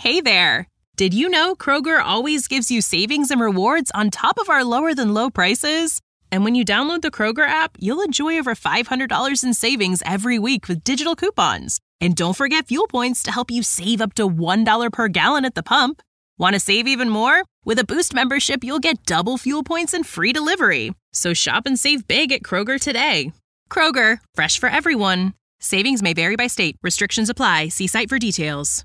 Hey there! Did you know Kroger always gives you savings and rewards on top of our lower-than-low prices? And when you download the Kroger app, you'll enjoy over $500 in savings every week with digital coupons. And don't forget fuel points to help you save up to $1 per gallon at the pump. Want to save even more? With a Boost membership, you'll get double fuel points and free delivery. So shop and save big at Kroger today. Kroger, fresh for everyone. Savings may vary by state. Restrictions apply. See site for details.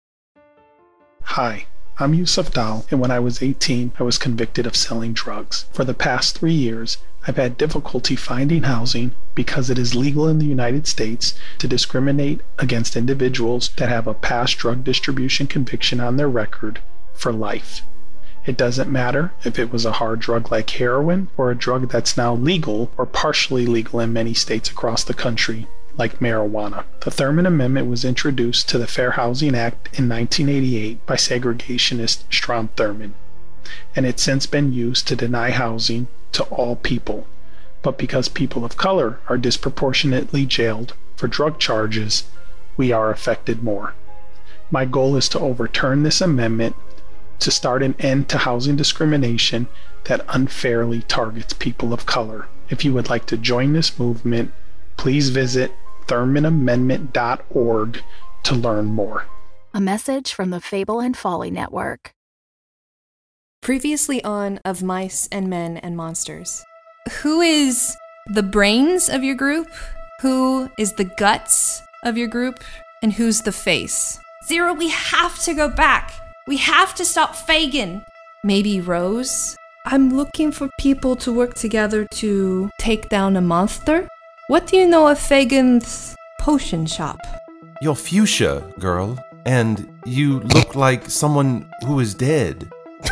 Hi, I'm Yusuf Dal, and when I was 18, I was convicted of selling drugs. For the past 3 years, I've had difficulty finding housing because it is legal in the United States to discriminate against individuals that have a past drug distribution conviction on their record for life. It doesn't matter if it was a hard drug like heroin or a drug that's now legal or partially legal in many states across the country, like marijuana. The Thurmond Amendment was introduced to the Fair Housing Act in 1988 by segregationist Strom Thurmond, and it's since been used to deny housing to all people. But because people of color are disproportionately jailed for drug charges, we are affected more. My goal is to overturn this amendment to start an end to housing discrimination that unfairly targets people of color. If you would like to join this movement, please visit ThurmondAmendment.org to learn more. A message from the Fable and Folly Network. Previously on Of Mice and Men and Monsters. Who is the brains of your group? Who is the guts of your group? And who's the face? Zero, we have to go back. We have to stop Fagin. Maybe Rose? I'm looking for people to work together to take down a monster. What do you know of Fagin's potion shop? You're Fuchsia, girl, and you look like someone who is dead.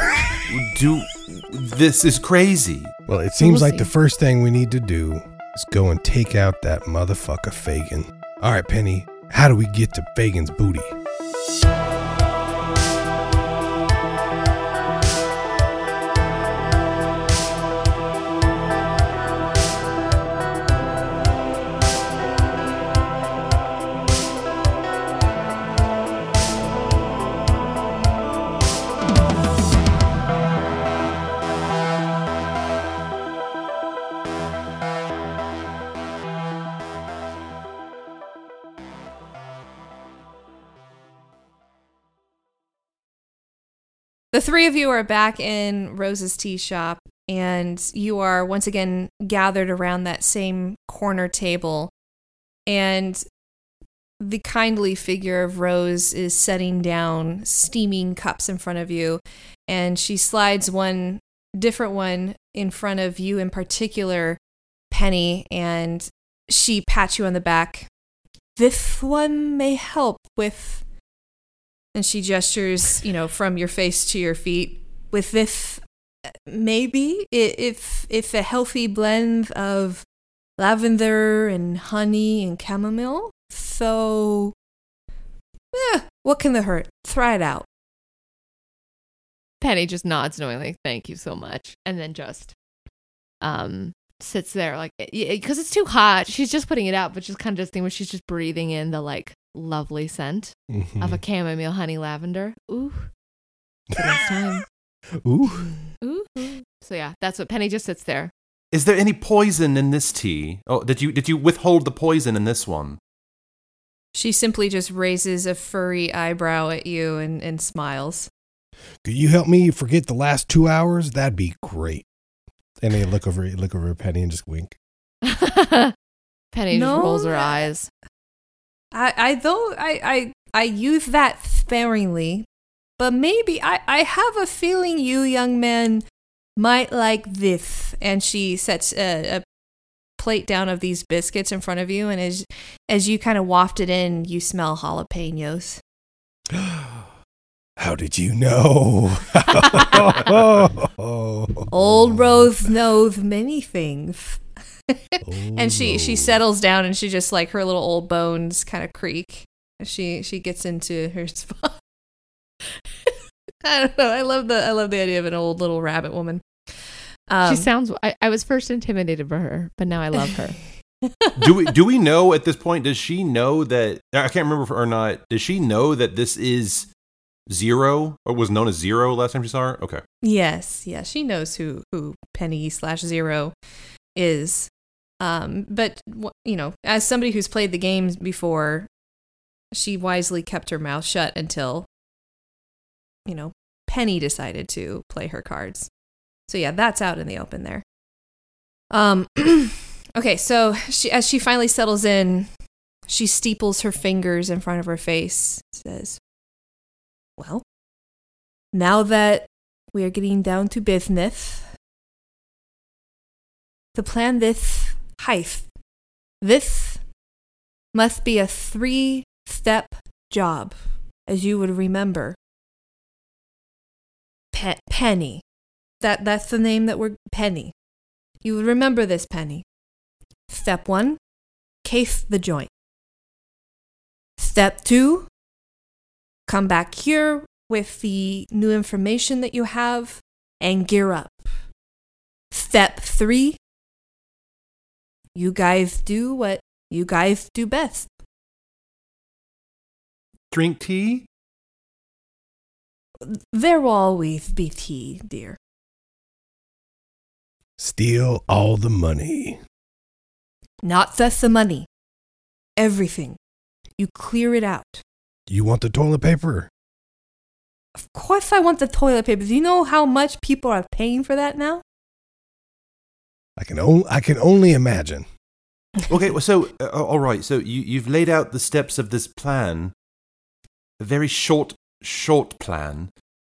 This is crazy. Well, it seems like the first thing we need to do is go and take out that motherfucker Fagin. All right, Penny, how do we get to Fagin's booty? The three of you are back in Rose's tea shop, and you are once again gathered around that same corner table. And the kindly figure of Rose is setting down steaming cups in front of you, and she slides one different one in front of you in particular, Penny, and she pats you on the back. This one may help with... And she gestures, from your face to your feet. With this, maybe, if a healthy blend of lavender and honey and chamomile. So, what can that hurt? Try it out. Penny just nods knowingly, thank you so much. And then just sits there like, because it's too hot. She's just putting it out, but just kind of just thinking, she's just breathing in the lovely scent of a chamomile honey lavender. Ooh. For next time. Ooh. Ooh. So yeah, that's what Penny just sits there. Is there any poison in this tea? Oh, did you withhold the poison in this one? She simply just raises a furry eyebrow at you and smiles. Could you help me forget the last 2 hours? That'd be great. And they look over at Penny and just wink. Penny just rolls her eyes. I use that sparingly, but maybe I have a feeling you young men might like this. And she sets a plate down of these biscuits in front of you, and as you kind of waft it in, you smell jalapenos. How did you know? Old Rose knows many things. And she settles down, and she just her little old bones kind of creak as she gets into her spot. I don't know. I love the idea of an old little rabbit woman. She sounds. I was first intimidated by her, but now I love her. Do we know at this point? Does she know that? I can't remember or not. Does she know that this is Zero, or was known as Zero last time she saw her? Okay. Yes, she knows who Penny/Zero is. But as somebody who's played the games before, she wisely kept her mouth shut until, Penny decided to play her cards. So yeah, that's out in the open there. Okay, so as she finally settles in, she steeples her fingers in front of her face, says, well, now that we are getting down to business, to plan this heist, this must be a 3-step job, as you would remember. Penny. That's the name that we're... Penny. You would remember this, Penny. Step 1, case the joint. Step 2, come back here with the new information that you have and gear up. Step 3, you guys do what you guys do best. Drink tea? There will always be tea, dear. Steal all the money. Not just the money. Everything. You clear it out. You want the toilet paper? Of course I want the toilet paper. Do you know how much people are paying for that now? I can only imagine. Okay, so, all right, so you've laid out the steps of this plan. A very short plan.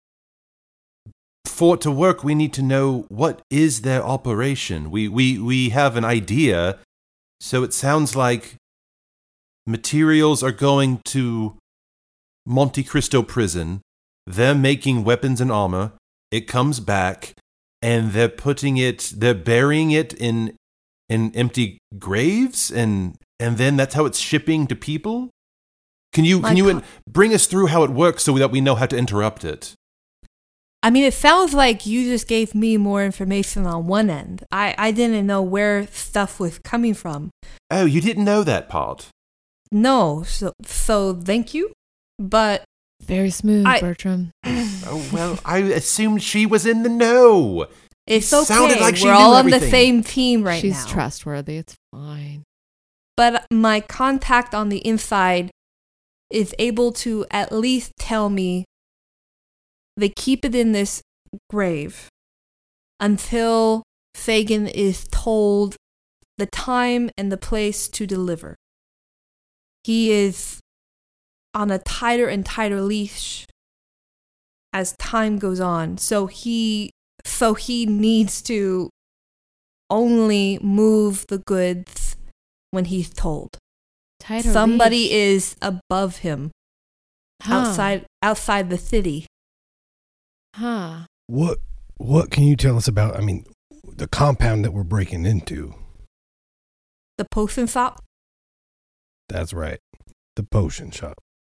For it to work, we need to know what is their operation. We have an idea, so it sounds like materials are going to Monte Cristo prison. They're making weapons and armor. It comes back, and they're burying it in empty graves, and then that's how it's shipping to people. Can you bring us through how it works so that we know how to interrupt it? I mean, it sounds like you just gave me more information on one end. I didn't know where stuff was coming from. Oh, you didn't know that part? No, so thank you, but... Very smooth, Bertram. Oh, well, I assumed she was in the know. It's okay. Sounded like we're all everything. On the same team right now. She's trustworthy. It's fine. But my contact on the inside is able to at least tell me they keep it in this grave until Fagin is told the time and the place to deliver. He is on a tighter and tighter leash as time goes on. So he needs to only move the goods when he's told. Tighter Somebody leash. is above him, outside the city. Huh. What can you tell us about, the compound that we're breaking into? The potion shop? That's right. The potion shop.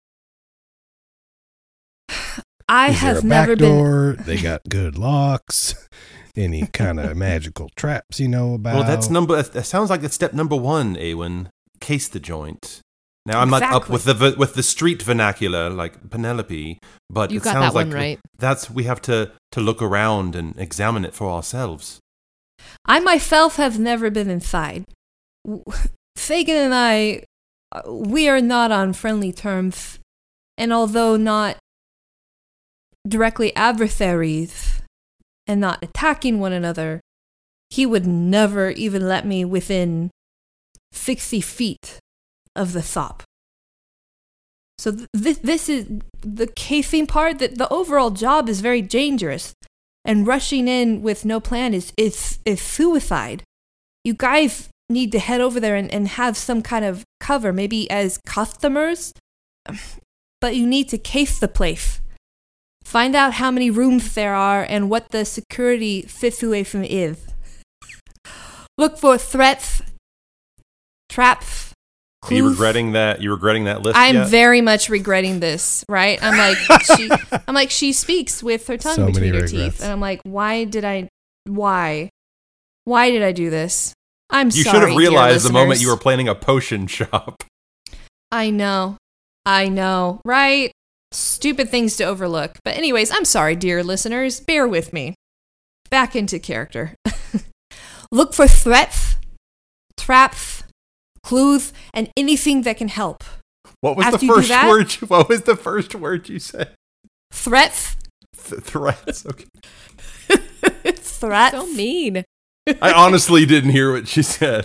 I Is have there a never back door? They got good locks. Any kind of magical traps you know about? Well, that sounds like it's step number 1, Awen. Case the joint. Now, I'm not up with the street vernacular like Penelope, but you it got sounds that one like right. we have to look around and examine it for ourselves. I myself have never been inside. Fagin and I, we are not on friendly terms, and although not directly adversaries and not attacking one another, he would never even let me within 60 feet of the shop. So this is the casing part. That the overall job is very dangerous, and rushing in with no plan is suicide. You guys need to head over there and have some kind of cover, maybe as customers, but you need to case the place. Find out how many rooms there are and what the security situation is. Look for threats, traps, clues. Are you regretting that list? I'm yet? very much regretting this, right? I'm like, she speaks with her tongue between her teeth. And I'm like, why did I do this? I'm You sorry, should have realized dear the moment listeners. you were planning a potion shop. I know, right? Stupid things to overlook. But anyways, I'm sorry, dear listeners. Bear with me. Back into character. Look for threats, traps, clues, and anything that can help. What was After the you do first that- word? What was the first word you said? Threats. Threats. Okay. Threats. So mean. I honestly didn't hear what she said.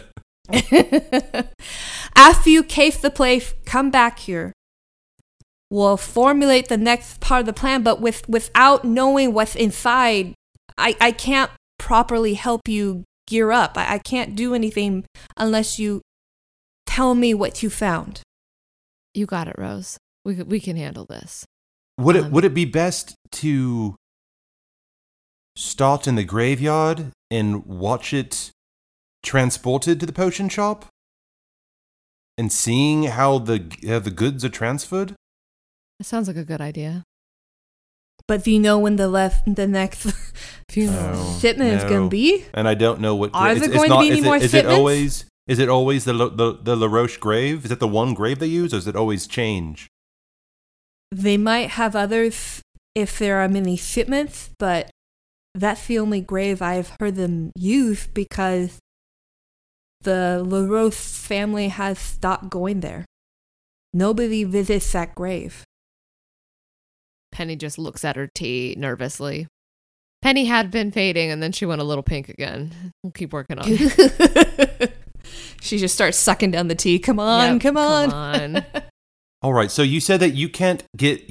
After you case the place, come back here. We'll formulate the next part of the plan, but without knowing what's inside, I can't properly help you gear up. I can't do anything unless you tell me what you found. You got it, Rose. We can handle this. Would it be best to start in the graveyard and watch it transported to the potion shop? And seeing how the goods are transferred? That sounds like a good idea. But do you know when the next shipment is going to be? And I don't know what. Are there going to be any more shipments? Is it always the La Roche grave? Is it the one grave they use, or does it always change? They might have others if there are many shipments, but that's the only grave I've heard them use because the La Roche family has stopped going there. Nobody visits that grave. Penny just looks at her tea nervously. Penny had been fading, and then she went a little pink again. We'll keep working on it. She just starts sucking down the tea. Come on, Yep, come on. Come on. All right, so you said that you couldn't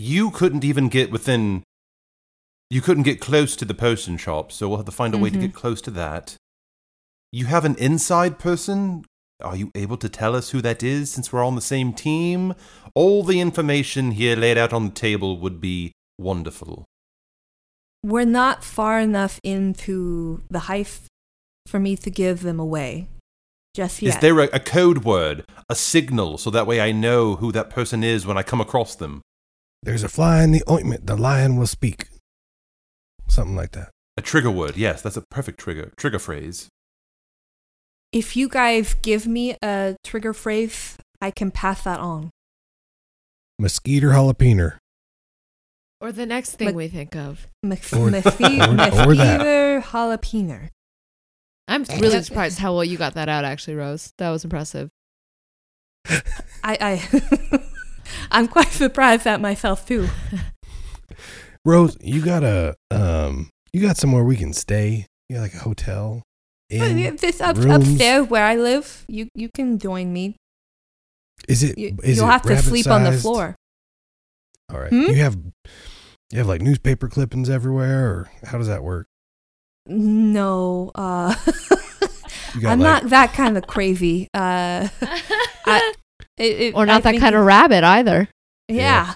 get close to the potion shop, so we'll have to find a way to get close to that. You have an inside person? Are you able to tell us who that is since we're on the same team? All the information here laid out on the table would be wonderful. We're not far enough into the heist for me to give them away just yet. Is there a code word, a signal, so that way I know who that person is when I come across them? There's a fly in the ointment. The lion will speak. Something like that. A trigger word, yes, that's a perfect trigger phrase. If you guys give me a trigger phrase, I can pass that on. Mosquito jalapeno. Or the next thing we think of. Mosquito jalapeno. I'm really surprised how well you got that out, actually, Rose. That was impressive. I'm quite surprised at myself too. Rose, you got somewhere we can stay? You got like a hotel? This rooms? upstairs where I live, you can join me. You'll have to sleep on the floor. All right. You have like newspaper clippings everywhere, or how does that work? No, I'm not that kind of crazy. Or not that kind of rabbit either. Yeah.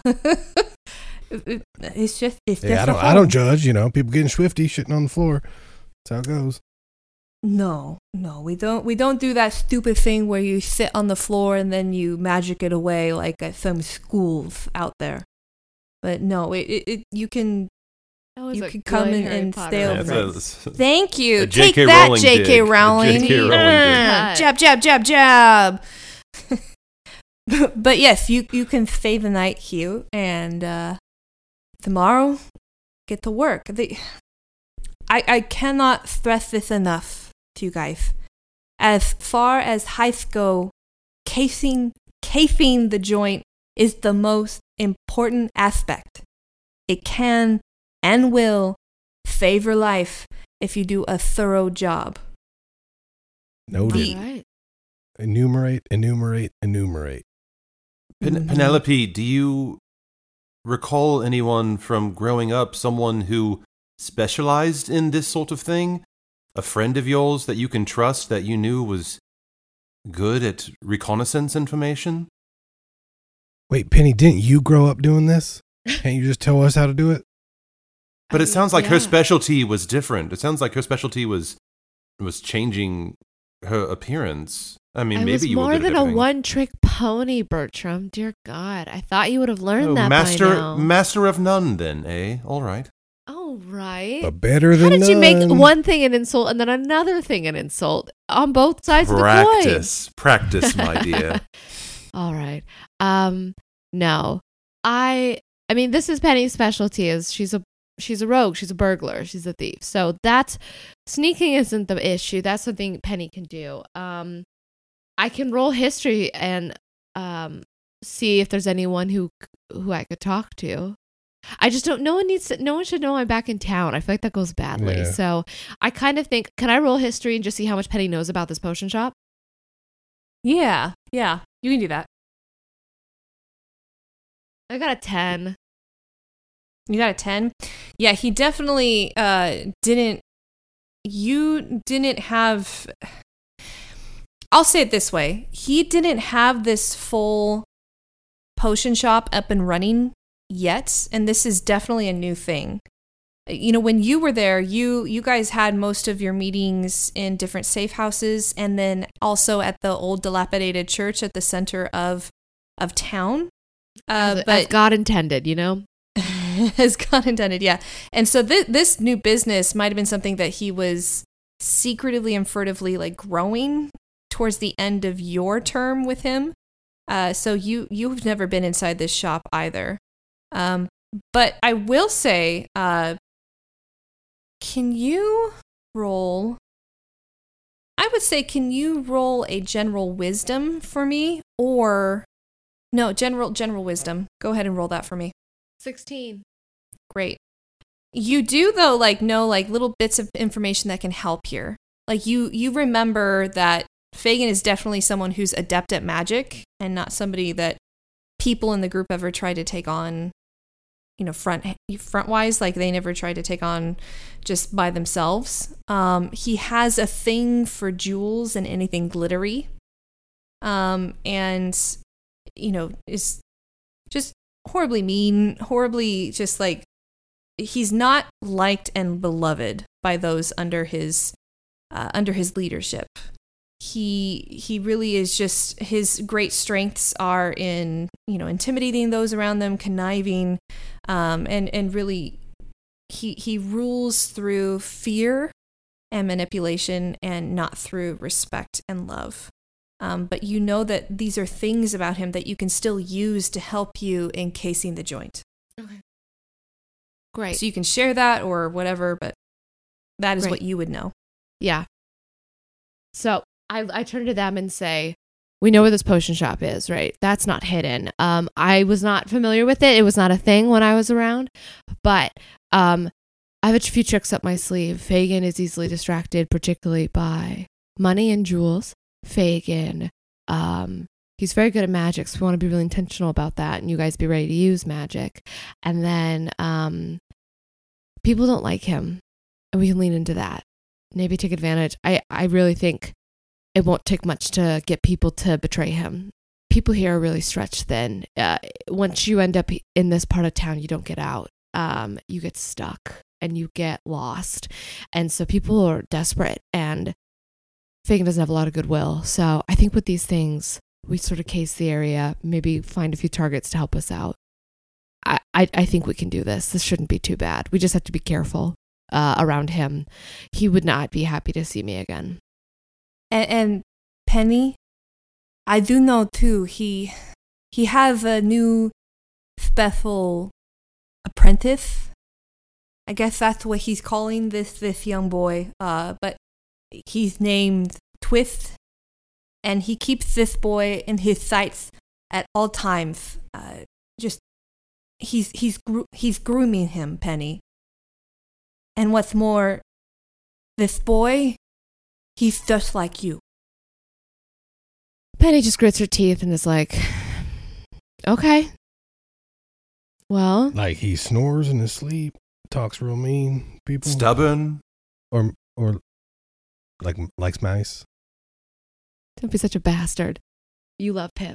It's just I don't judge, people getting swifty, shitting on the floor. That's how it goes. No, we don't do that stupid thing where you sit on the floor and then you magic it away like at some schools out there. But no, you can come in and stay over. Thank you. Take that, J.K. Rowling. Jab, jab, jab, jab. But yes, you can stay the night here, and tomorrow get to work. I cannot stress this enough to you guys. As far as heists go, casing the joint is the most important aspect. It can and will save your life if you do a thorough job. Noted. Right. Enumerate. Penelope, do you recall anyone from growing up, someone who specialized in this sort of thing? A friend of yours that you can trust that you knew was good at reconnaissance information? Wait, Penny, didn't you grow up doing this? Can't you just tell us how to do it? But it sounds like her specialty was different. It sounds like her specialty was changing her appearance. I mean, maybe you were more good than at a everything. one-trick pony, Bertram. Dear God, I thought you would have learned that master, by now. Master of none, then, eh? All right. Oh, right. But better than How did you make none. one thing an insult and then another thing an insult on both sides of the coin? Practice, my dear. All right. No. I mean, this is Penny's specialty. Is she's a rogue, she's a burglar, she's a thief. So that's sneaking isn't the issue. That's something Penny can do. I can roll history and see if there's anyone who I could talk to. I just don't. No one should know I'm back in town. I feel like that goes badly. Yeah. So I kind of think, can I roll history and just see how much Penny knows about this potion shop? Yeah, you can do that. I got a 10. You got a 10? Yeah, he definitely didn't. You didn't have. I'll say it this way. He didn't have this full potion shop up and running yet, and this is definitely a new thing. You know, when you were there, you guys had most of your meetings in different safe houses, and then also at the old dilapidated church at the center of town. As God intended, you know? As God intended, yeah. And so this new business might have been something that he was secretively and furtively like growing towards the end of your term with him. So you've never been inside this shop either. But I will say, can you roll? I would say, can you roll a general wisdom for me, or no, general wisdom? Go ahead and roll that for me. 16. Great. You do though, like know like little bits of information that can help here. Like you remember that Fagin is definitely someone who's adept at magic and not somebody that people in the group ever tried to take on, you know, front wise. Like they never tried to take on just by themselves. He has a thing for jewels and anything glittery. And you know, is just horribly mean, horribly just like, he's not liked and beloved by those under his leadership. He really is just, his great strengths are in, you know, intimidating those around them, conniving, and really he rules through fear and manipulation and not through respect and love. But you know that these are things about him that you can still use to help you in casing the joint. Okay. Great. So you can share that or whatever, but that is what you would know. Yeah. So I turn to them and say, we know where this potion shop is, right? That's not hidden. I was not familiar with it. It was not a thing when I was around, but I have a few tricks up my sleeve. Fagin is easily distracted, particularly by money and jewels. Fagin, he's very good at magic, so we want to be really intentional about that, and you guys be ready to use magic. And then people don't like him, and we can lean into that. Maybe take advantage. I really think it won't take much to get people to betray him. People here are really stretched thin. Once you end up in this part of town, you don't get out. You get stuck and you get lost. And so people are desperate, and Fagin doesn't have a lot of goodwill. So I think with these things, we sort of case the area, maybe find a few targets to help us out. I think we can do this. This shouldn't be too bad. We just have to be careful around him. He would not be happy to see me again. And Penny, I do know too, he has a new special apprentice. I guess that's what he's calling this young boy. But he's named Twist, and he keeps this boy in his sights at all times. He's grooming him, Penny. And what's more, this boy, he's just like you. Penny just grits her teeth and is like, okay. Well. Like he snores in his sleep, talks real mean, people. Stubborn. Or like likes mice. Don't be such a bastard. You love Pip.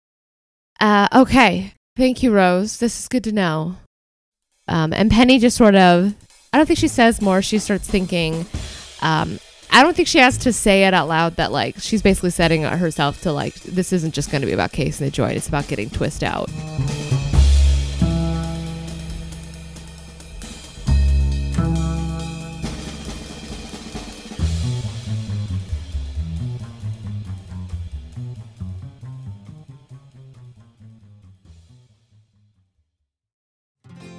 Okay. Thank you, Rose. This is good to know. And Penny just sort of, I don't think she says more. She starts thinking, I don't think she has to say it out loud that like, she's basically setting herself to like, this isn't just going to be about casing the joint. It's about getting Twist out.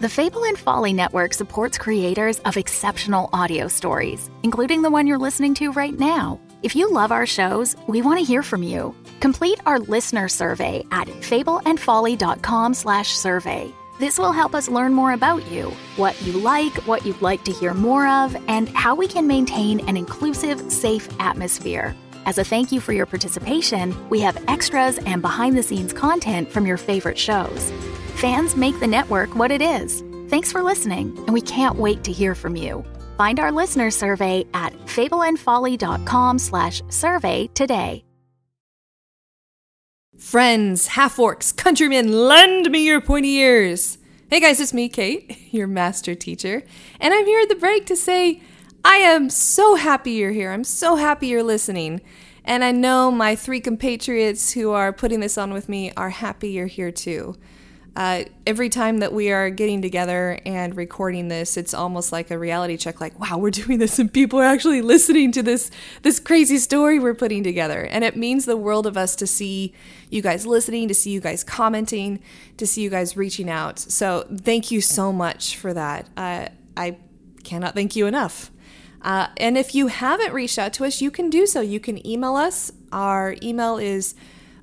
The Fable and Folly Network supports creators of exceptional audio stories, including the one you're listening to right now. If you love our shows, we want to hear from you. Complete our listener survey at fableandfolly.com/survey. This will help us learn more about you, what you like, what you'd like to hear more of, and how we can maintain an inclusive, safe atmosphere. As a thank you for your participation, we have extras and behind-the-scenes content from your favorite shows. Fans make the network what it is. Thanks for listening, and we can't wait to hear from you. Find our listener survey at fableandfolly.com/survey today. Friends, half-orcs, countrymen, lend me your pointy ears. Hey guys, it's me, Kate, your master teacher, and I'm here at the break to say I am so happy you're here. I'm so happy you're listening. And I know my 3 compatriots who are putting this on with me are happy you're here too. Every time that we are getting together and recording this, it's almost like a reality check, like, wow, we're doing this and people are actually listening to this crazy story we're putting together. And it means the world of us to see you guys listening, to see you guys commenting, to see you guys reaching out. So thank you so much for that. I cannot thank you enough. And if you haven't reached out to us, you can do so. You can email us. Our email is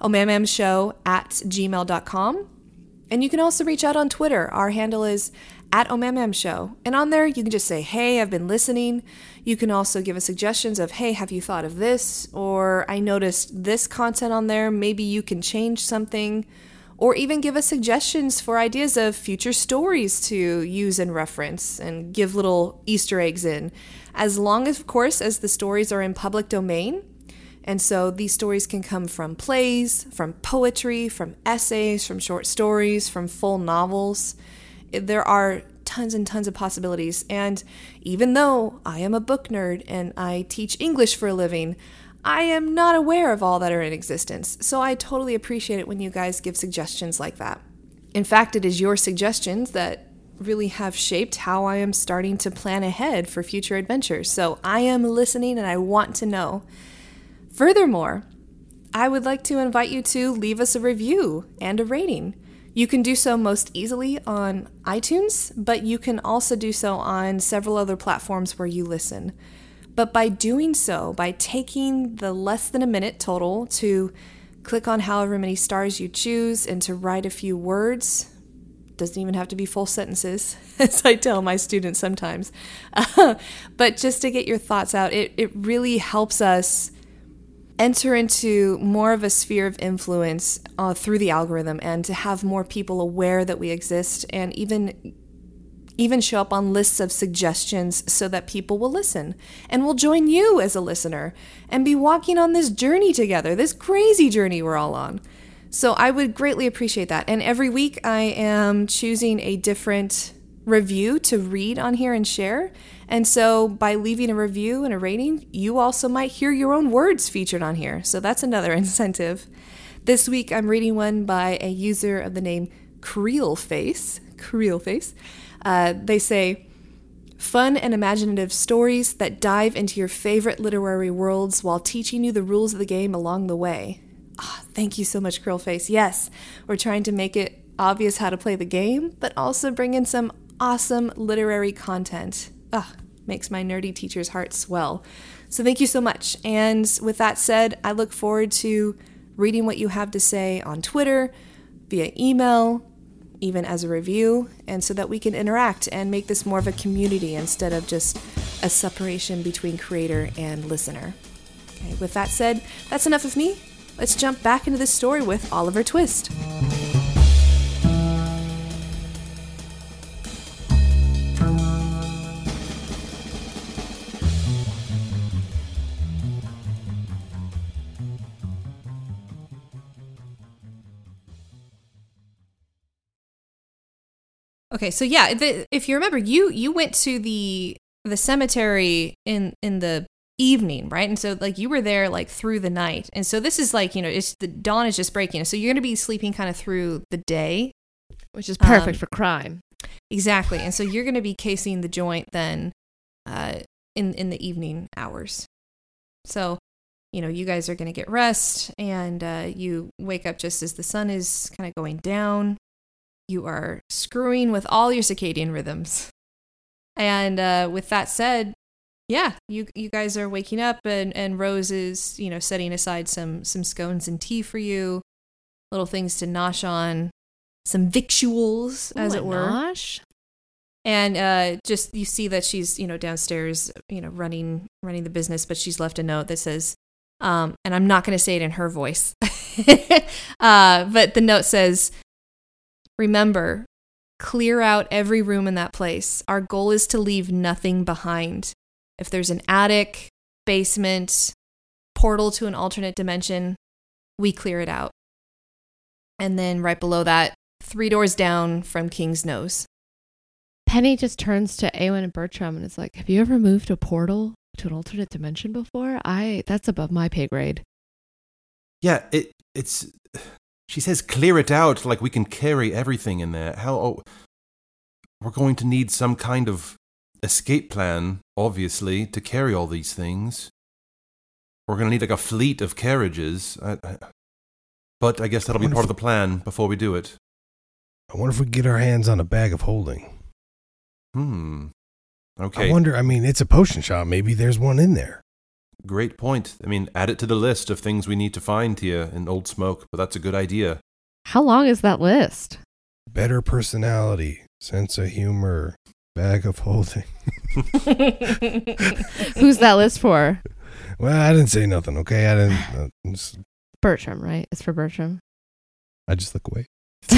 omamamshow@gmail.com. And you can also reach out on Twitter. Our handle is @omamamshow. And on there, you can just say, hey, I've been listening. You can also give us suggestions of, hey, have you thought of this? Or I noticed this content on there. Maybe you can change something. Or even give us suggestions for ideas of future stories to use and reference and give little Easter eggs in. As long as, of course, as the stories are in public domain. And so these stories can come from plays, from poetry, from essays, from short stories, from full novels. There are tons and tons of possibilities. And even though I am a book nerd and I teach English for a living, I am not aware of all that are in existence. So I totally appreciate it when you guys give suggestions like that. In fact, it is your suggestions that really have shaped how I am starting to plan ahead for future adventures. So I am listening and I want to know. Furthermore, I would like to invite you to leave us a review and a rating. You can do so most easily on iTunes, but you can also do so on several other platforms where you listen. But by doing so, by taking the less than a minute total to click on however many stars you choose and to write a few words, doesn't even have to be full sentences, as I tell my students sometimes, but just to get your thoughts out, it really helps us enter into more of a sphere of influence through the algorithm and to have more people aware that we exist and even show up on lists of suggestions so that people will listen and will join you as a listener and be walking on this journey together, this crazy journey we're all on. So I would greatly appreciate that. And every week I am choosing a different review to read on here and share. And so by leaving a review and a rating, you also might hear your own words featured on here. So that's another incentive. This week I'm reading one by a user of the name Creelface. They say, fun and imaginative stories that dive into your favorite literary worlds while teaching you the rules of the game along the way. Thank you so much, Creelface. Yes, we're trying to make it obvious how to play the game, but also bring in some awesome literary content. Makes my nerdy teacher's heart swell. So thank you so much. And with that said, I look forward to reading what you have to say on Twitter, via email, even as a review, and so that we can interact and make this more of a community instead of just a separation between creator and listener. Okay, with that said, that's enough of me. Let's jump back into this story with Oliver Twist. Okay, so yeah, if you remember, you went to the cemetery in the evening, right? And so like you were there like through the night, and so this is like, you know, it's the dawn is just breaking, so you're gonna be sleeping kind of through the day, which is perfect for crime. Exactly, and so you're gonna be casing the joint then, in the evening hours. So, you know, you guys are gonna get rest, and you wake up just as the sun is kind of going down. You are screwing with all your circadian rhythms. And with that said, yeah, you guys are waking up, and Rose is, setting aside some scones and tea for you, little things to nosh on, some victuals, as it were. Nosh? And just you see that she's, downstairs, running the business, but she's left a note that says, and I'm not going to say it in her voice, but the note says, remember, clear out every room in that place. Our goal is to leave nothing behind. If there's an attic, basement, portal to an alternate dimension, we clear it out. And then right below that, 3 doors down from King's Nose. Penny just turns to Awen and Bertram and is like, have you ever moved a portal to an alternate dimension before? That's above my pay grade. Yeah, it's... She says clear it out like we can carry everything in there. We're going to need some kind of escape plan, obviously, to carry all these things. We're going to need like a fleet of carriages. But I guess that'll be part of the plan before we do it. I wonder if we get our hands on a bag of holding. Okay. I wonder, it's a potion shop. Maybe there's one in there. Great point. Add it to the list of things we need to find here in Old Smoke, but that's a good idea. How long is that list? Better personality, sense of humor, bag of holding. Who's that list for? Well, I didn't say nothing, okay? I didn't. Bertram, right? It's for Bertram. I just look away.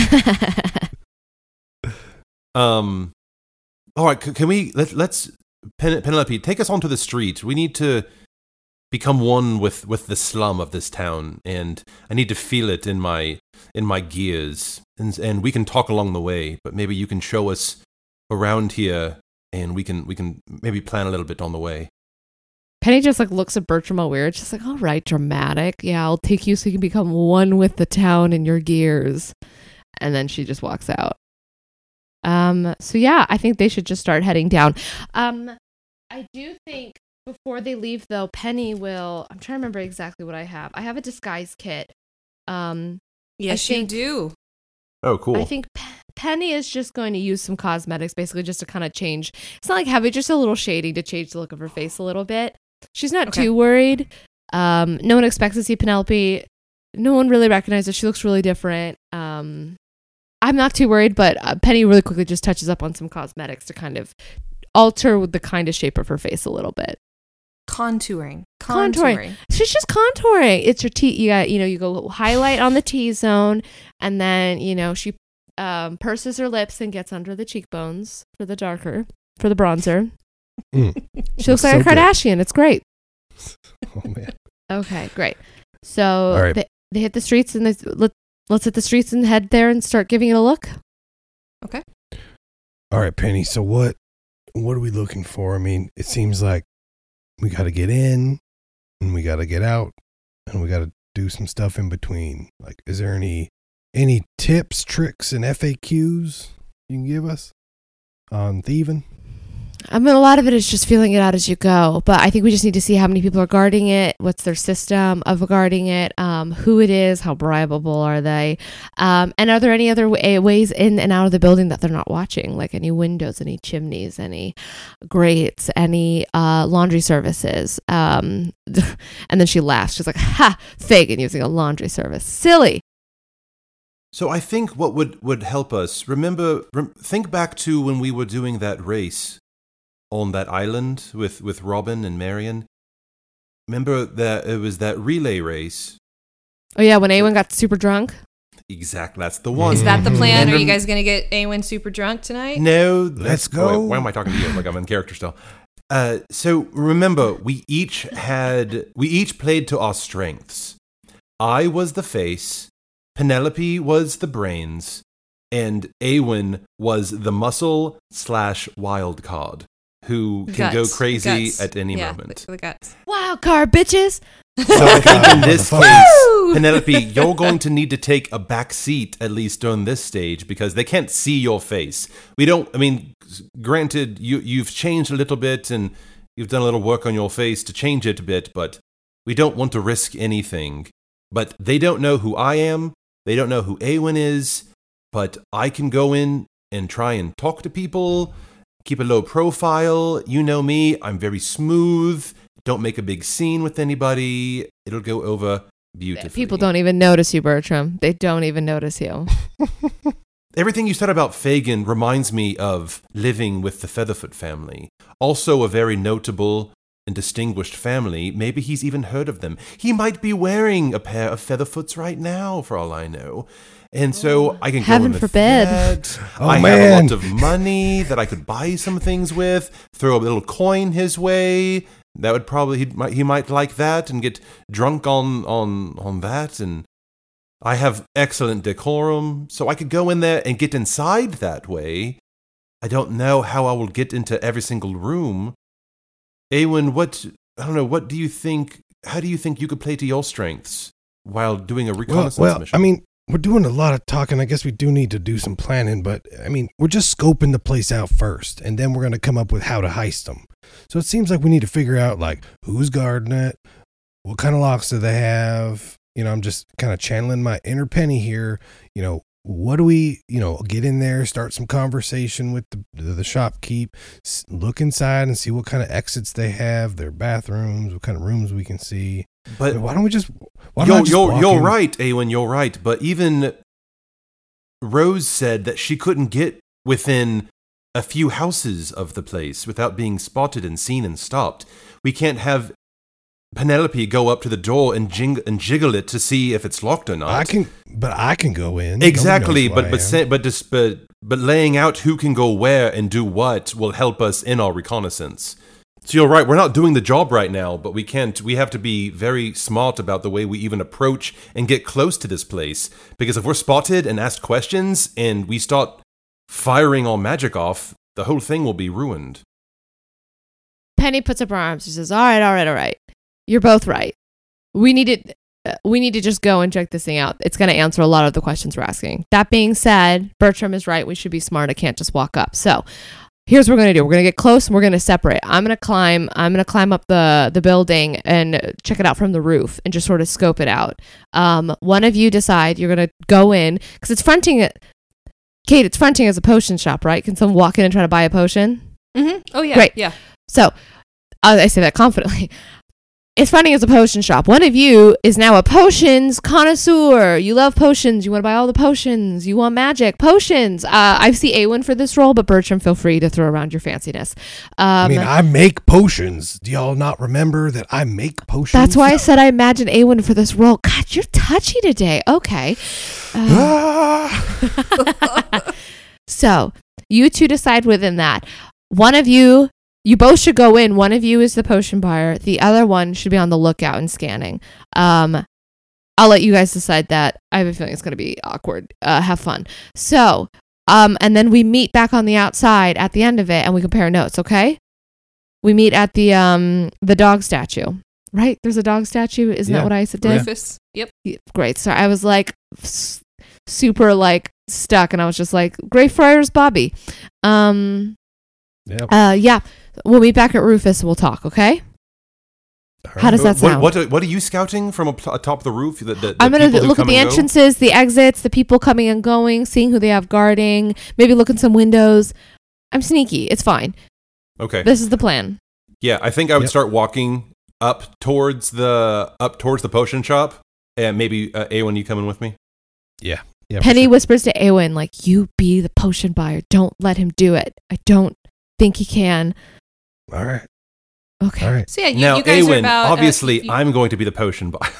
All right, can we let's Penelope, take us onto the street. We need to become one with the slum of this town, and I need to feel it in my gears. And we can talk along the way, but maybe you can show us around here, and we can maybe plan a little bit on the way. Penny just looks at Bertram all weird. She's like, all right, dramatic. Yeah, I'll take you so you can become one with the town and your gears. And then she just walks out. So yeah, I think they should just start heading down. I do think before they leave though, Penny will, I'm trying to remember exactly what I have. I have a disguise kit. Yes, you do. Oh, cool. I think Penny is just going to use some cosmetics, basically just to kind of change. It's not like heavy, just a little shady to change the look of her face a little bit. She's not too worried. No one expects to see Penelope. No one really recognizes. She looks really different. I'm not too worried, but Penny really quickly just touches up on some cosmetics to kind of alter the kind of shape of her face a little bit. Contouring. She's just contouring. It's her T. You go highlight on the T-zone, and then she purses her lips and gets under the cheekbones for the bronzer. She looks like a Kardashian. Good. It's great. Oh man. Okay, great. So they hit the streets, and let's hit the streets and head there and start giving it a look. Okay. All right, Penny. So what are we looking for? It seems like we got to get in, and we got to get out, and we got to do some stuff in between. Is there any tips, tricks, and FAQs you can give us on thieving? A lot of it is just feeling it out as you go, but I think we just need to see how many people are guarding it, what's their system of guarding it, who it is, how bribable are they, and are there any other ways in and out of the building that they're not watching, like any windows, any chimneys, any grates, any laundry services. And then she laughs. She's like, ha, Fagin using a laundry service. Silly. So I think what would help us, think back to when we were doing that race on that island with Robin and Marion. Remember that it was that relay race? Oh yeah, when Awen got super drunk? Exactly, that's the one. Is that the plan? Are you guys going to get Awen super drunk tonight? No. Let's go. Why am I talking to you? Like I'm in character still. So remember, we each played to our strengths. I was the face, Penelope was the brains, and Awen was the muscle/wild card who can go crazy at any moment. The guts. Wild card, bitches! So I think in this case, Penelope, you're going to need to take a back seat, at least during this stage, because they can't see your face. Granted, you've changed a little bit, and you've done a little work on your face to change it a bit, but we don't want to risk anything. But they don't know who I am. They don't know who Awen is. but I can go in and try and talk to people, keep a low profile. You know me, I'm very smooth. Don't make a big scene with anybody. It'll go over beautifully. People don't even notice you, Bertram. They don't even notice you. Everything you said about Fagin reminds me of living with the Featherfoot family. Also a very notable and distinguished family. Maybe he's even heard of them. He might be wearing a pair of Featherfoots right now, for all I know. And so I can go Heaven in with forbid. that. Oh, I man. have a lot of money that I could buy some things with, throw a little coin his way. That would probably, he might like that and get drunk on that. And I have excellent decorum, so I could go in there and get inside that way. I don't know how I will get into every single room. Awen, what do you think, how do you think you could play to your strengths while doing a reconnaissance mission? I mean, we're doing a lot of talking. I guess we do need to do some planning, but I mean, we're just scoping the place out first, and then we're going to come up with how to heist them. So it seems like we need to figure out, like, who's guarding it, what kind of locks do they have. You know, I'm just kind of channeling my inner Penny here. You know, what do we, get in there, start some conversation with the shopkeep, look inside and see what kind of exits they have, their bathrooms, what kind of rooms we can see. But why don't we just? You're right, Awen. You're right. But even Rose said that she couldn't get within a few houses of the place without being spotted and seen and stopped. We can't have Penelope go up to the door and jiggle it to see if it's locked or not. I can go in. Exactly, but laying out who can go where and do what will help us in our reconnaissance. So you're right, we're not doing the job right now, but we have to be very smart about the way we even approach and get close to this place. Because if we're spotted and asked questions and we start firing all magic off, the whole thing will be ruined. Penny puts up her arms. She says, all right. You're both right. We need to just go and check this thing out. It's going to answer a lot of the questions we're asking. That being said, Bertram is right. We should be smart. I can't just walk up. So here's what we're going to do. We're going to get close and we're going to separate. I'm going to climb up the building and check it out from the roof and just sort of scope it out. One of you decide you're going to go in because it's fronting it. Kate, it's fronting as a potion shop, right? Can someone walk in and try to buy a potion? Mm-hmm. Oh, yeah. Great. Yeah. So I say that confidently. It's funny as a potion shop. One of you is now a potions connoisseur. You love potions. You want to buy all the potions. You want magic. Potions. I see Awen for this role, but Bertram, feel free to throw around your fanciness. I make potions. Do y'all not remember that I make potions? That's why I said I imagine Awen for this role. God, you're touchy today. Okay. So you two decide within that. One of you... You both should go in. One of you is the potion buyer. The other one should be on the lookout and scanning. I'll let you guys decide that. I have a feeling it's going to be awkward. Have fun. So, and then we meet back on the outside at the end of it and we compare notes, okay? We meet at the dog statue, right? There's a dog statue. Isn't that what I said? Rufus. Yep. Great. So I was like super like stuck and I was just like, Greyfriars Bobby. Yep. Yeah. We'll meet back at Rufus and we'll talk, okay? Right. How does that sound? What are you scouting from atop the roof? I'm going to look at the entrances, the exits, the people coming and going, seeing who they have guarding, maybe look in some windows. I'm sneaky. It's fine. Okay. This is the plan. Yeah, I think I would start walking up towards the potion shop, and maybe Awen, you coming with me? Yeah. Penny whispers to Awen, like, you be the potion buyer. Don't let him do it. I don't think he can. All right. Okay. All right. So yeah, Now, you guys Awen, are about... obviously, I'm going to be the potion buyer.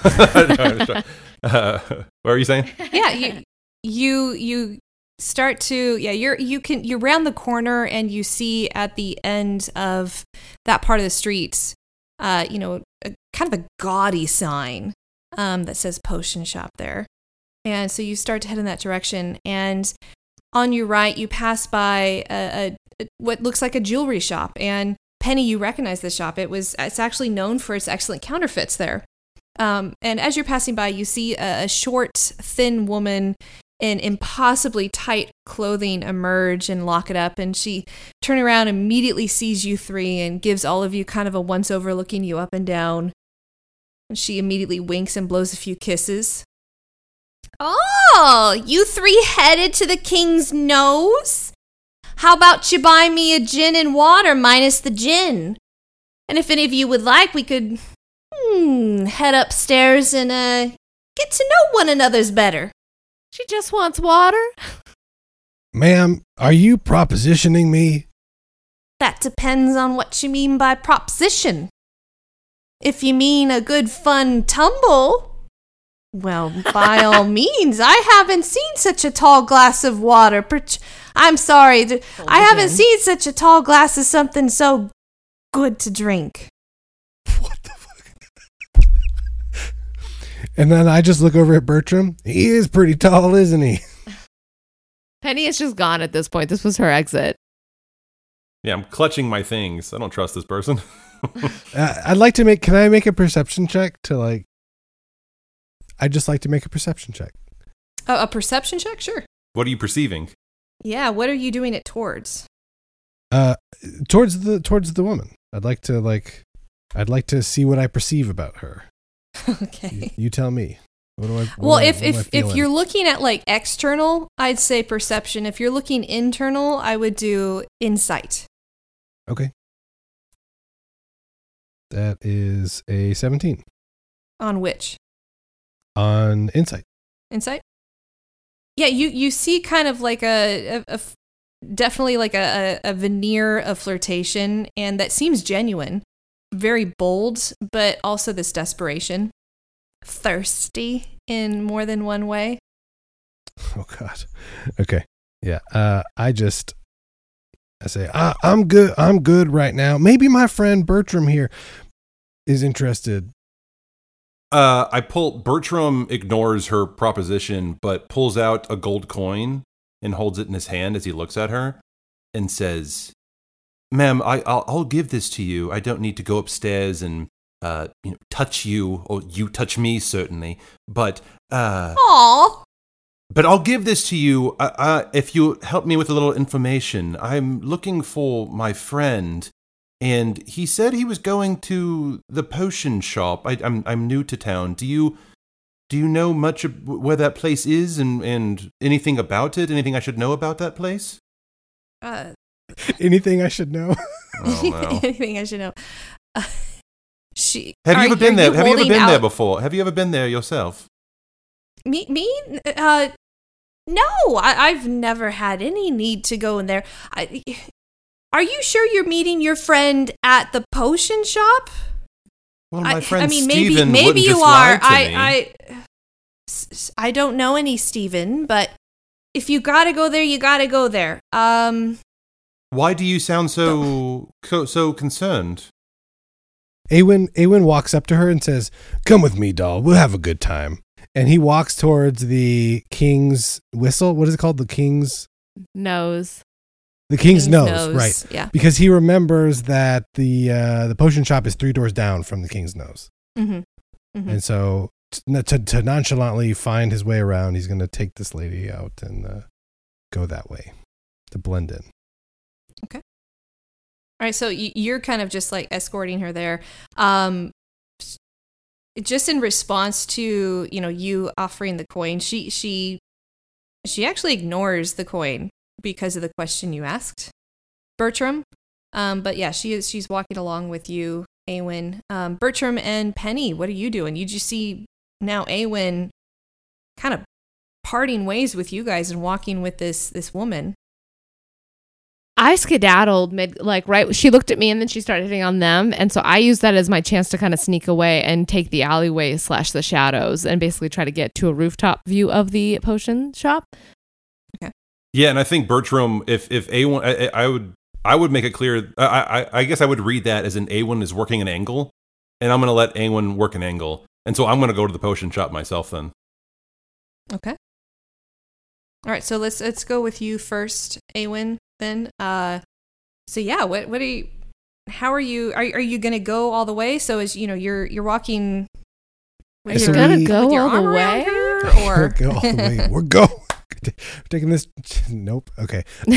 What are you saying? Yeah, you start to... Yeah, you're round the corner and you see at the end of that part of the street, kind of a gaudy sign that says potion shop there. And so you start to head in that direction. And on your right, you pass by a what looks like a jewelry shop. And Penny, you recognize this shop. It's actually known for its excellent counterfeits there. And as you're passing by, you see a short, thin woman in impossibly tight clothing emerge and lock it up. And she turns around, immediately sees you three, and gives all of you kind of a once-over, looking you up and down. And she immediately winks and blows a few kisses. Oh, you three headed to the King's Nose? How about you buy me a gin and water minus the gin? And if any of you would like, we could head upstairs and get to know one another's better. She just wants water. Ma'am, are you propositioning me? That depends on what you mean by proposition. If you mean a good fun tumble, well, by all means, I haven't seen such a tall glass of water. I'm sorry, I haven't seen such a tall glass of something so good to drink. What the fuck? And then I just look over at Bertram. He is pretty tall, isn't he? Penny is just gone at this point. This was her exit. Yeah, I'm clutching my things. I don't trust this person. I'd like to can I make a perception check I'd just like to make a perception check. A perception check? Sure. What are you perceiving? Yeah, what are you doing it towards? Towards the woman. I'd like to see what I perceive about her. Okay. You tell me. If you're looking at like external, I'd say perception. If you're looking internal, I would do insight. Okay. That is a 17. On which? On insight. Insight? Yeah, you see kind of like definitely like a veneer of flirtation, and that seems genuine. Very bold, but also this desperation. Thirsty in more than one way. Oh God. Okay. Yeah. I say I'm good right now. Maybe my friend Bertram here is interested. Bertram ignores her proposition, but pulls out a gold coin and holds it in his hand as he looks at her and says, "Ma'am, I'll give this to you. I don't need to go upstairs and touch you, or you touch me, certainly. But Aww. But I'll give this to you if you help me with a little information. I'm looking for my friend, and he said he was going to the potion shop. I'm new to town. Do you know much of where that place is, and anything about it? Anything I should know about that place? Anything I should know? Oh, no. Anything I should know? Have you ever been there? Have you ever been there before? Have you ever been there yourself? Me? No, I've never had any need to go in there. Are you sure you're meeting your friend at the potion shop? Well, my friend maybe Steven you wouldn't just are. lie to me. I don't know any Steven, but if you gotta go there, you gotta go there. Why do you sound so concerned? Awen walks up to her and says, "Come with me, doll. We'll have a good time." And he walks towards the King's Whistle. What is it called? The King's Nose. The King's Nose, right? Yeah. Because he remembers that the potion shop is 3 doors down from the King's Nose. Mm-hmm. Mm-hmm. And so to nonchalantly find his way around, he's going to take this lady out and go that way to blend in. Okay. All right, so you're kind of just like escorting her there. Just in response to, you offering the coin, she actually ignores the coin because of the question you asked, Bertram. But yeah, she's walking along with you, Awen. Bertram and Penny, what are you doing? You just see now Awen kind of parting ways with you guys and walking with this woman. I skedaddled right. She looked at me and then she started hitting on them. And so I used that as my chance to kind of sneak away and take the alleyway / the shadows and basically try to get to a rooftop view of the potion shop. Okay. Yeah. And I think Bertram, if A1, I would make it clear. I guess I would read that as an A1 is working an angle, and I'm going to let A1 work an angle. And so I'm going to go to the potion shop myself then. Okay. All right. So let's go with you first, Awen. Then, so yeah, what are you? How are you? Are you gonna go all the way? So as you're walking. Are you gonna go all the way? Or go all the way. We're going. We're taking this. Nope. Okay. You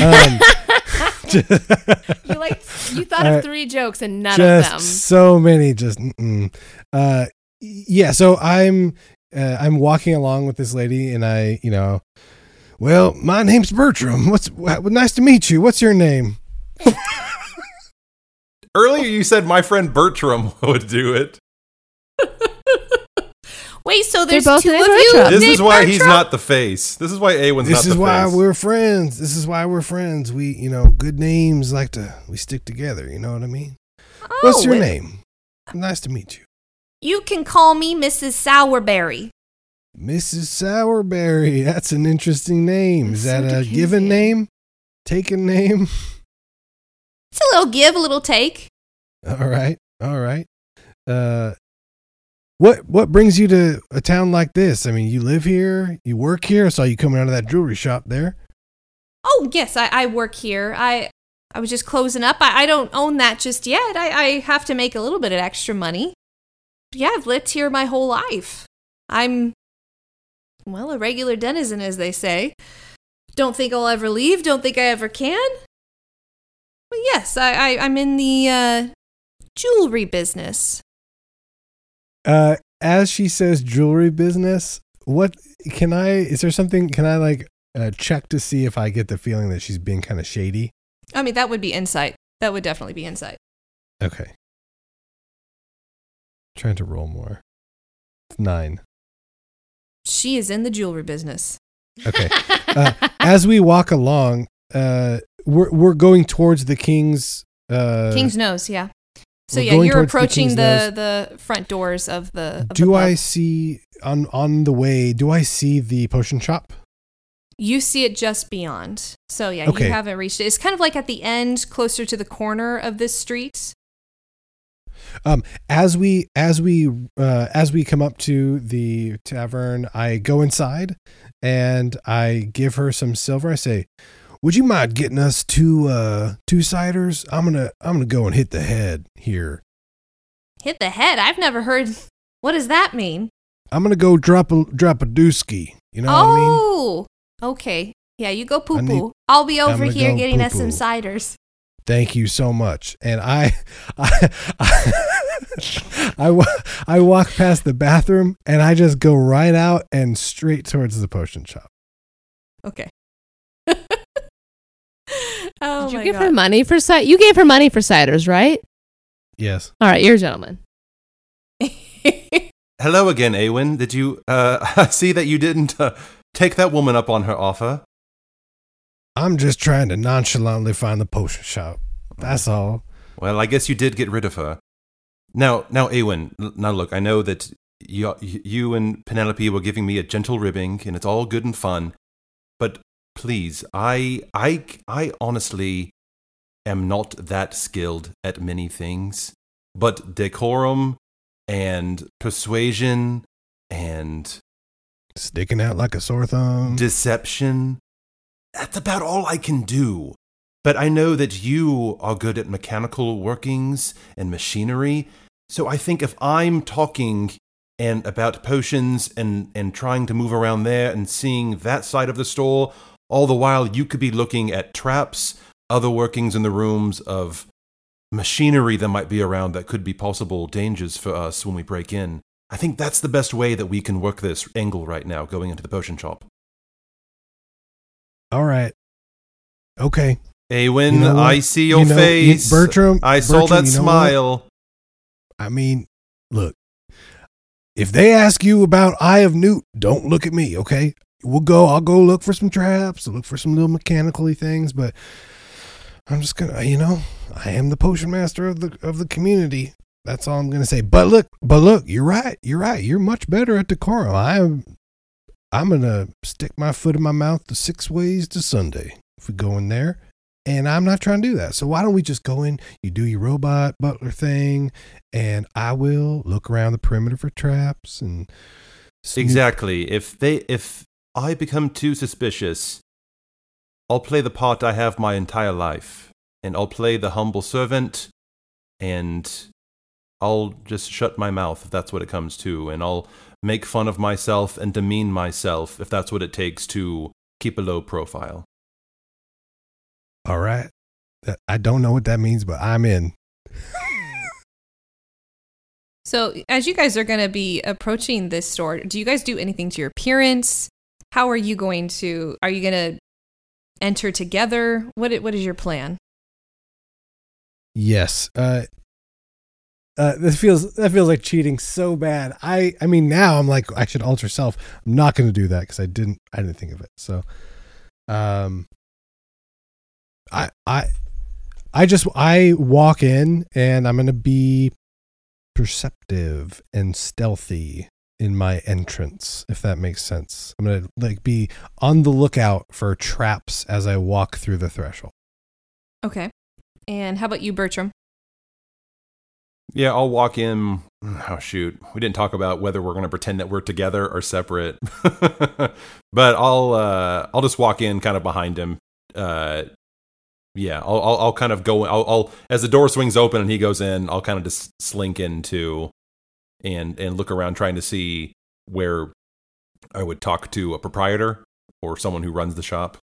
thought of 3 jokes and none of them. So many. Yeah. So I'm I'm walking along with this lady, and I, well, my name's Bertram. Nice to meet you. What's your name? Earlier you said my friend Bertram would do it. Wait, so there's both two of named you? Bertram. This named is why he's Bertram? not the face. This is why Awen's not the face. This is why we're friends. This is why we're friends. We, good names we stick together. You know what I mean? What's your name? Nice to meet you. You can call me Mrs. Sourberry. Mrs. Sourberry. That's an interesting name. Is that so a given name? Taken name? It's a little give, a little take. All right. What brings you to a town like this? I mean, you live here, you work here. I saw you coming out of that jewelry shop there. Oh, yes, I work here. I was just closing up. I don't own that just yet. I have to make a little bit of extra money. Yeah, I've lived here my whole life. I'm, a regular denizen, as they say. Don't think I'll ever leave. Don't think I ever can. But yes, I'm in the jewelry business. As she says jewelry business, can I check to see if I get the feeling that she's being kind of shady? I mean, that would be insight. That would definitely be insight. Okay. Trying to roll more. It's 9. She is in the jewelry business. Okay. As we walk along, we're going towards the King's Nose, yeah. So We're yeah, going you're towards the approaching King's Nose. the front doors of the. Do the pub. I see on the way? Do I see the potion shop? You see it just beyond. So yeah, Okay. you haven't reached it. It's kind of like at the end, closer to the corner of this street. As we come up to the tavern, I go inside and I give her some silver. I say, "Would you mind getting us two ciders? I'm gonna go and hit the head here. Hit the head. I've never heard. What does that mean? I'm gonna go drop a dooski. You know what I mean? Oh, okay. Yeah, you go poo I poo. need- I'll be over gonna here go getting us some poo-poo. ciders. Thank you so much." And I walk past the bathroom and I just go right out and straight towards the potion shop. Okay. Did you give her money for You gave her money for ciders, right? Yes. All right, you're a gentleman. Hello again, Awen. Did you I see that you didn't take that woman up on her offer? I'm just trying to nonchalantly find the potion shop. That's all. Well, I guess you did get rid of her. Now, Awen, now look, I know that you and Penelope were giving me a gentle ribbing, and it's all good and fun, but please, I honestly am not that skilled at many things, but decorum and persuasion and Sticking out like a sore thumb. deception, that's about all I can do. But I know that you are good at mechanical workings and machinery, so I think if I'm talking and about potions and trying to move around there and seeing that side of the store, all the while you could be looking at traps, other workings in the rooms of machinery that might be around that could be possible dangers for us when we break in. I think that's the best way that we can work this angle right now, going into the potion shop. All right. Okay. Awen, You know what? I see your face. Bertram. I saw Bertram, that you know smile. I mean, look. If they ask you about Eye of Newt, don't look at me, okay? I'll go look for some traps, look for some little mechanical-y things, but I'm just gonna, I am the potion master of the community. That's all I'm gonna say. But look, you're right. You're much better at decorum. I'm gonna stick my foot in my mouth the 6 ways to Sunday if we go in there. And I'm not trying to do that. So why don't we just go in, you do your robot butler thing, and I will look around the perimeter for traps and snoop. Exactly. If I become too suspicious, I'll play the part I have my entire life. And I'll play the humble servant, and I'll just shut my mouth if that's what it comes to. And I'll make fun of myself and demean myself if that's what it takes to keep a low profile. All right. I don't know what that means, but I'm in. So as you guys are going to be approaching this store, do you guys do anything to your appearance? How are you going to enter together? What is your plan? Yes. That feels like cheating so bad. I mean, now I'm like, I should alter self. I'm not going to do that because I didn't think of it. So, I walk in and I'm going to be perceptive and stealthy in my entrance, if that makes sense. I'm going to be on the lookout for traps as I walk through the threshold. Okay. And how about you, Bertram? Yeah, I'll walk in. Oh, shoot. We didn't talk about whether we're going to pretend that we're together or separate. But I'll just walk in kind of behind him. Yeah, I'll kind of go. I'll as the door swings open and he goes in, I'll kind of just slink into and look around, trying to see where I would talk to a proprietor or someone who runs the shop.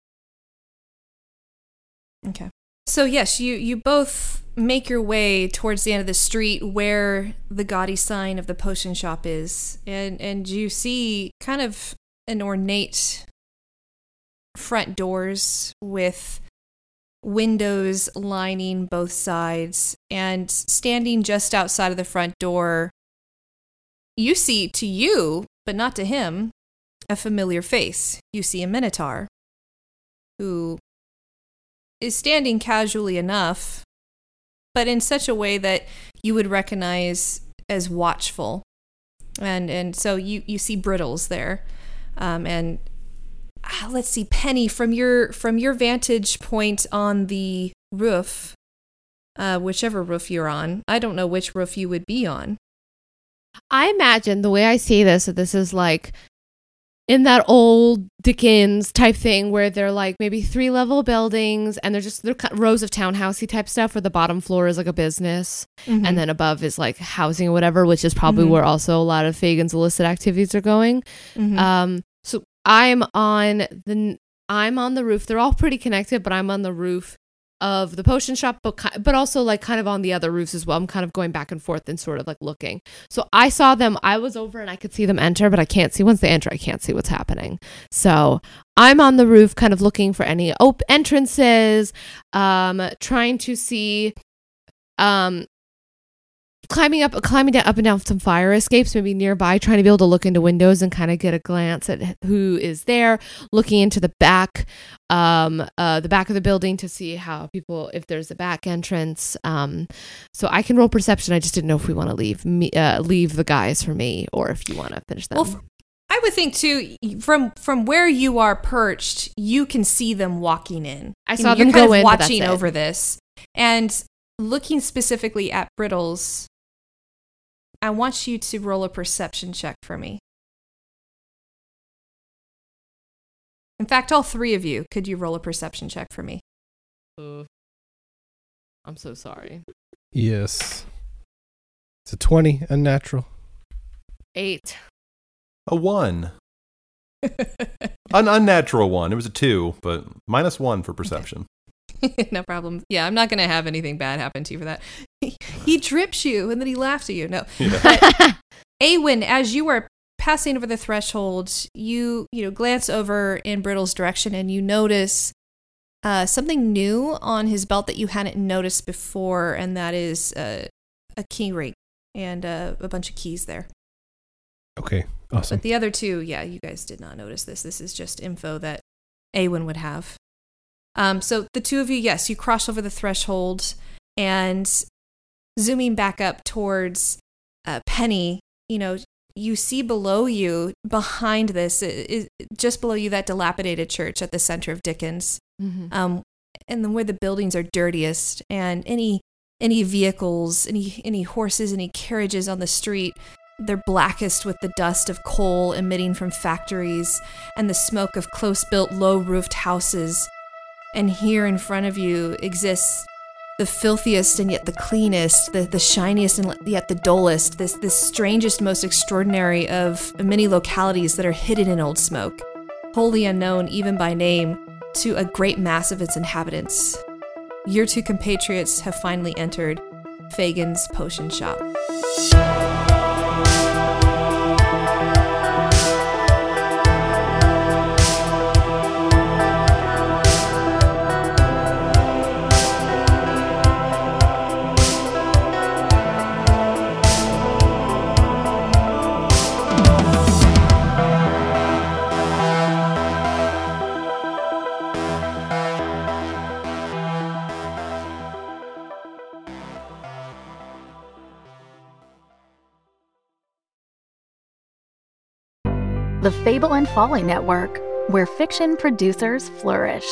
Okay. So yes, you both make your way towards the end of the street where the gaudy sign of the potion shop is, and you see kind of an ornate front doors with windows lining both sides, and standing just outside of the front door, you see, to you, but not to him, a familiar face. You see a Minotaur who is standing casually enough, but in such a way that you would recognize as watchful. And so you see Brittles there. And let's see, Penny, from your vantage point on the roof, whichever roof you're on, I don't know which roof you would be on. I imagine the way I see this, that this is like in that old Dickens type thing where they're like maybe 3-level buildings and they're rows of townhousey type stuff where the bottom floor is like a business and then above is like housing or whatever, which is probably where also a lot of Fagin's illicit activities are going. So I'm on the roof. They're all pretty connected, but I'm on the roof of the potion shop, but also like kind of on the other roofs as well. I'm kind of going back and forth and sort of like looking. So I saw them. I was over and I could see them enter, but I can't see once they enter. I can't see what's happening. So I'm on the roof, kind of looking for any entrances, trying to see, climbing up and down some fire escapes, maybe nearby, trying to be able to look into windows and kind of get a glance at who is there, looking into the back of the building to see how if there's a back entrance. So I can roll perception. I just didn't know if we want to leave the guys for me or if you want to finish them. Well, I would think too, from where you are perched, you can see them walking in. I saw them go in, watching over this and looking specifically at Brittles. I want you to roll a perception check for me. In fact, all three of you, could you roll a perception check for me? I'm so sorry. Yes. It's a 20, unnatural. 8. A 1. An unnatural 1. It was a 2, but -1 for perception. Okay. No problem. Yeah, I'm not going to have anything bad happen to you for that. He trips you and then he laughs at you. No. Yeah. Awen, as you are passing over the threshold, you glance over in Brittle's direction and you notice something new on his belt that you hadn't noticed before, and that is a key ring and a bunch of keys there. Okay, awesome. But the other two, yeah, you guys did not notice this. This is just info that Awen would have. So the two of you, yes, you cross over the threshold, and zooming back up towards Penny, you see below you, behind this, just below you, that dilapidated church at the center of Dickens, and then where the buildings are dirtiest, and any vehicles, any horses, any carriages on the street, they're blackest with the dust of coal emitting from factories and the smoke of close-built, low-roofed houses. And here in front of you exists the filthiest and yet the cleanest, the shiniest and yet the dullest, this strangest, most extraordinary of many localities that are hidden in old smoke, wholly unknown even by name to a great mass of its inhabitants. Your two compatriots have finally entered Fagin's potion shop. The Fable and Folly Network, where fiction producers flourish.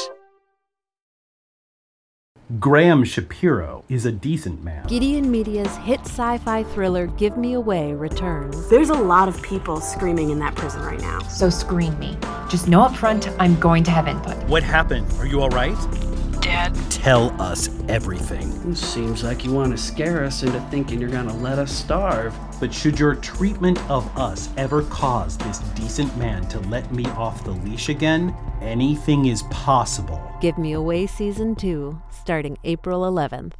Graham Shapiro is a decent man. Gideon Media's hit sci-fi thriller Give Me Away returns. There's a lot of people screaming in that prison right now. So screen me. Just know up front, I'm going to have input. What happened? Are you all right? Dad. Tell us everything. Seems like you want to scare us into thinking you're gonna let us starve. But should your treatment of us ever cause this decent man to let me off the leash again, anything is possible. Give Me Away Season 2, starting April 11th.